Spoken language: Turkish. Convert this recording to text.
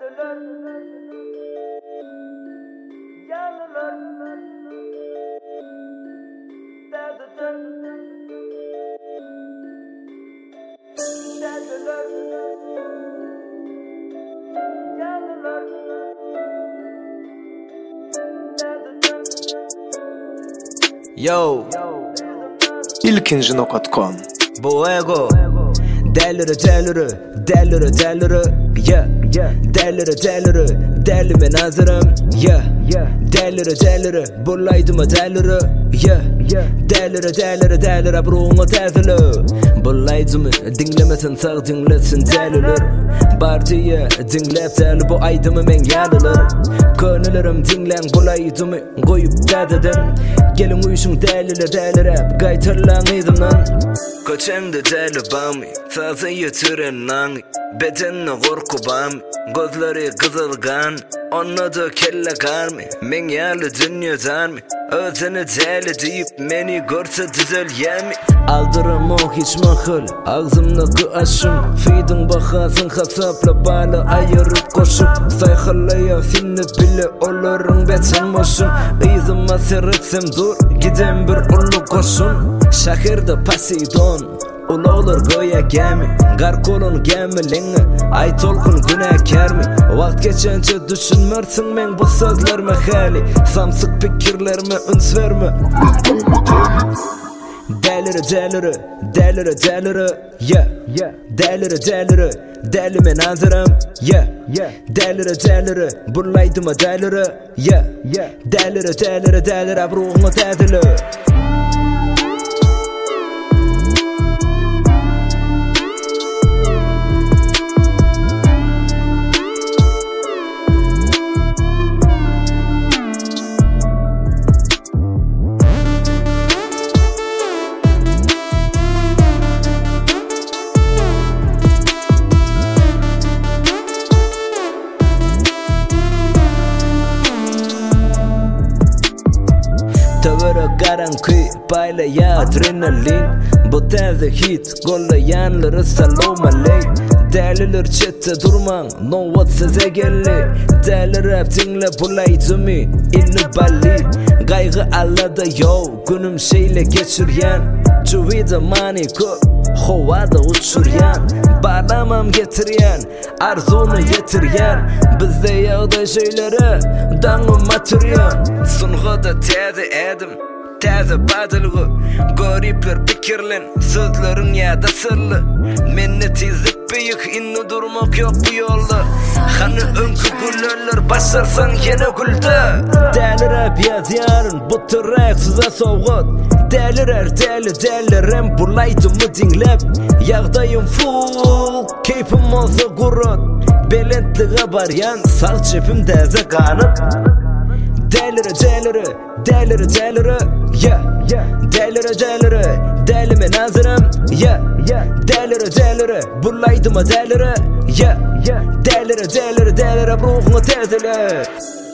Deliler, yalılar, derdiler, derdiler, yalılar, derdiler. Yo, ilkinjinok.com Boego Deliri yeah Deliri men hazırım yeah Deliri Bulaydıma deliri yeah Deliri Bruğuna tezili Bulaydıma dinlemesin sağ dinlesin delilir Bardiye dinlep deli bu aydımı men yalılar Könülürüm dinlen bulaydıma koyup dededim Gelin uyuşun deliler Gaytırlan idimden Koçemde deli bami Sazı yitiren nani Bedenine korku bami Gözleri kızılgan Onunla da kelle karmi Men yalı dünyadan mi Özünü deli deyip meni görse düzel yemi Aldırım o hiç mahıl Ağzımdaki aşım Fidin bakasın hasapla bağlı ayırıp koşup Sayhallaya finni bile olurun betin boşum İzime seretsem dur Gidem bir ulu koşun Şahirde Pasidon Ula olur göğe gemi Garkolun gemilingi Ay tolkun günah kermi Vakt geçence düşünmersin men bu sözlerime hali Samsık fikirlerime üns verme Deliri yeah Deli men hazırım yeah Deliri Bulaydıma deliri yeah Deliri Bruğuna tezili Tavara karanlık paylaya adrenalin Bu taze hit gollayanları salam aley Deliler chatte durman no what size gelli Deli rap dinle bulaydıma illi balli Kaygı allada yo günüm şeyle geçiryen Cüvide maniko havada uçuryan Bağlamam getiryen arzunu yetiryen Bizde yağda şeyleri dağım matıryan Sunğada teze edim Teze badılgı Garipler pikirlen Sözlerin yada sırlı Menne tizlik büyük inni durmak yok bu yolda Hani önkü güllerler başarsan yine gülde Deli rap yazyanın bu tırrak size soğut Delirim bulaydımı dinlep Yağdayım full Keyfim olsa gurut Belentliğe baryan Sağ cepim deze kanıp Deliri yeah Deli men hazırım yeah Deliri Bulaydıma deliri yeah Deliri Bruğuna tezili